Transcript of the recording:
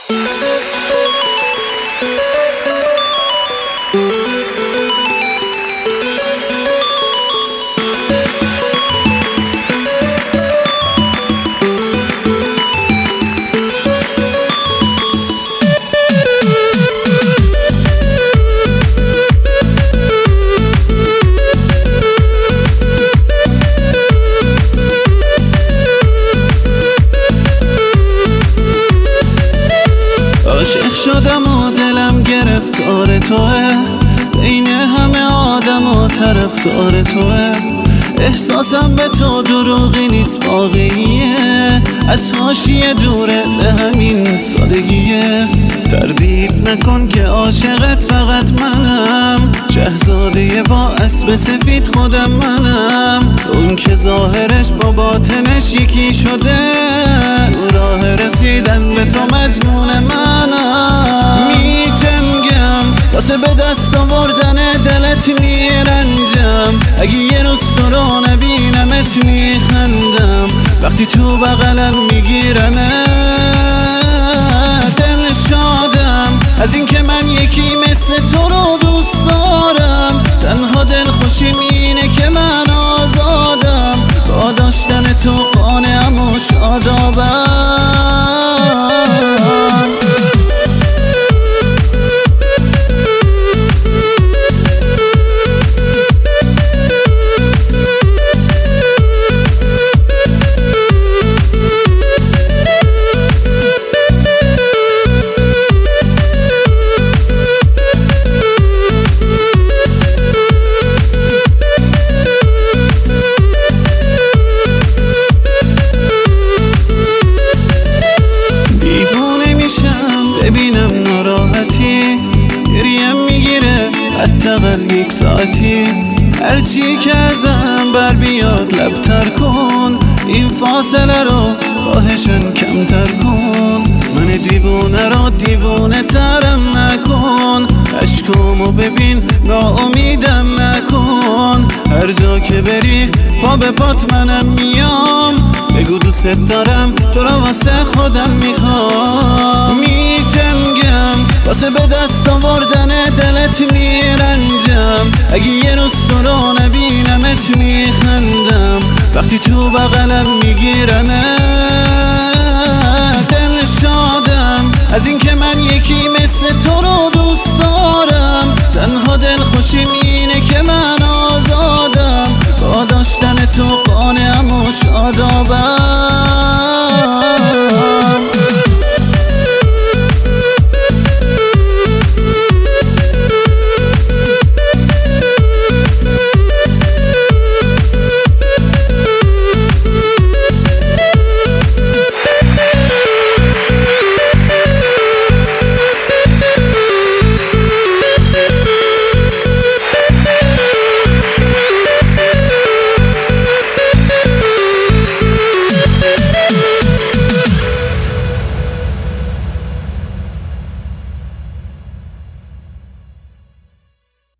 عاشق شدم و دلم گرفتار توه، بین همه آدم و طرفدار توه. احساسم به تو دروغی نیست، واقعیه، از حاشیه دوره به همین سادگیه. تردید نکن که عاشقت فقط منم، شهزاده با اسب سفید خودم منم. اون که ظاهرش با باطنش یکی شده، تو راه رسیدن به تو مجنون منم. میجنگم واسه به دست آوردن دلت، میرنجم اگه یه روز تو رو نبینمت، میخندم وقتی تو بغلم میگیرم. دل شادم از این که من یکی مثل تو رو دوست دارم. تنها دل خوشیم اینه که من آزادم، با داشتن تو قانعم و شادابم. ببینم ناراحتی، گریم میگیره حداقل یک ساعتی. هرچی که ازم بر بیاد لبتر کن، این فاصله رو خواهشن کمتر کن. من دیوونه را دیوونه ترم نکن، عشقامو ببین ناامیدم نکن. هر جا که بری پا به پات منم میام، بگو دوست دارم تو را واسه خودم میخوام. میجنگم واسه به دست آوردن دلت، میرنجم اگه یه روز تو رو نبینمت، میخندم وقتی تو بغلم میگیرم.